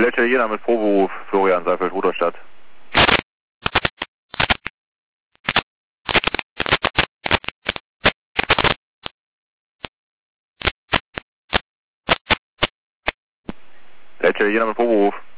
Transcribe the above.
Der Italiener mit Proberuf, Florian Seifeld, Rudolstadt. Der Italiener mit Proberuf.